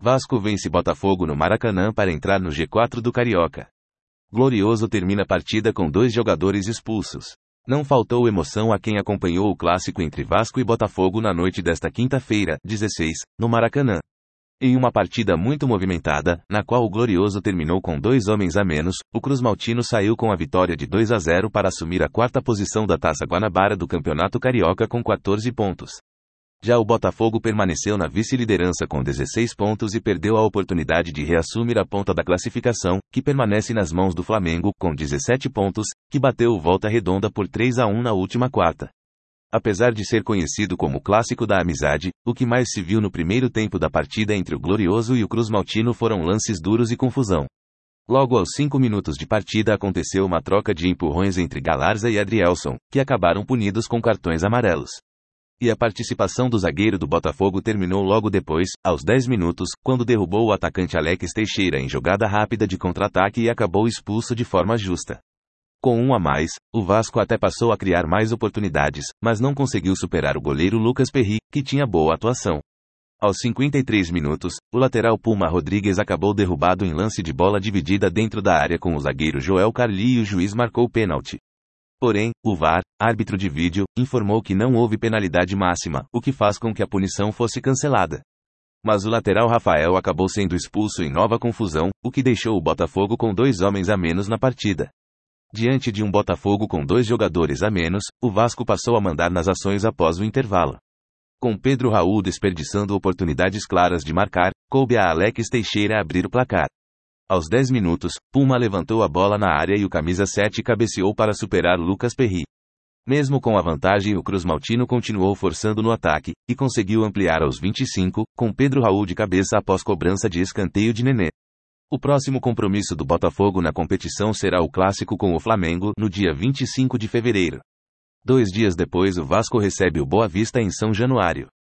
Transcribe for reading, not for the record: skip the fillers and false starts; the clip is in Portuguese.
Vasco vence Botafogo no Maracanã para entrar no G4 do Carioca. Glorioso termina a partida com 2 jogadores expulsos. Não faltou emoção a quem acompanhou o clássico entre Vasco e Botafogo na noite desta quinta-feira, 16, no Maracanã. Em uma partida muito movimentada, na qual o Glorioso terminou com 2 homens a menos, o Cruzmaltino saiu com a vitória de 2-0 para assumir a 4ª posição da Taça Guanabara do Campeonato Carioca com 14 pontos. Já o Botafogo permaneceu na vice-liderança com 16 pontos e perdeu a oportunidade de reassumir a ponta da classificação, que permanece nas mãos do Flamengo, com 17 pontos, que bateu o Volta Redonda por 3-1 na última quarta. Apesar de ser conhecido como o Clássico da Amizade, o que mais se viu no primeiro tempo da partida entre o Glorioso e o Cruzmaltino foram lances duros e confusão. Logo aos 5 minutos de partida aconteceu uma troca de empurrões entre Galarza e Adrielson, que acabaram punidos com cartões amarelos. E a participação do zagueiro do Botafogo terminou logo depois, aos 10 minutos, quando derrubou o atacante Alex Teixeira em jogada rápida de contra-ataque e acabou expulso de forma justa. Com 1 a mais, o Vasco até passou a criar mais oportunidades, mas não conseguiu superar o goleiro Lucas Perry, que tinha boa atuação. Aos 53 minutos, o lateral Puma Rodrigues acabou derrubado em lance de bola dividida dentro da área com o zagueiro Joel Carli e o juiz marcou pênalti. Porém, o VAR, árbitro de vídeo, informou que não houve penalidade máxima, o que faz com que a punição fosse cancelada. Mas o lateral Rafael acabou sendo expulso em nova confusão, o que deixou o Botafogo com 2 homens a menos na partida. Diante de um Botafogo com 2 jogadores a menos, o Vasco passou a mandar nas ações após o intervalo. Com Pedro Raul desperdiçando oportunidades claras de marcar, coube a Alex Teixeira abrir o placar. Aos 10 minutos, Puma levantou a bola na área e o camisa 7 cabeceou para superar Lucas Perry. Mesmo com a vantagem, o Cruzmaltino continuou forçando no ataque, e conseguiu ampliar aos 25, com Pedro Raul de cabeça após cobrança de escanteio de Nenê. O próximo compromisso do Botafogo na competição será o clássico com o Flamengo, no dia 25 de fevereiro. 2 dias depois o Vasco recebe o Boa Vista em São Januário.